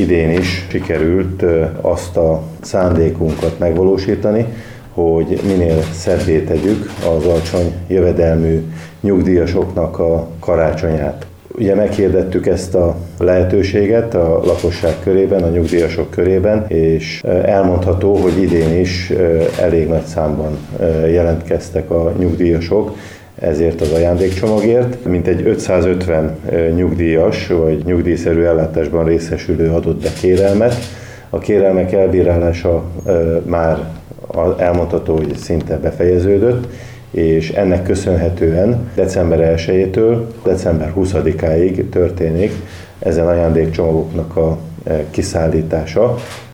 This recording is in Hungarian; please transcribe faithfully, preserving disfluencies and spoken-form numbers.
idén is sikerült azt a szándékunkat megvalósítani, hogy minél szebbé tegyük az alacsony jövedelmű nyugdíjasoknak a karácsonyát. Ugye meghirdettük ezt a lehetőséget a lakosság körében, a nyugdíjasok körében, és elmondható, hogy idén is elég nagy számban jelentkeztek a nyugdíjasok ezért az ajándékcsomagért. Mintegy ötszázötven nyugdíjas vagy nyugdíjszerű ellátásban részesülő adott be kérelmet. A kérelmek elbírálása már elmondható, hogy szinte befejeződött, és ennek köszönhetően december elsejétől december huszadikáig történik ezen ajándékcsomagoknak a kiszállítása.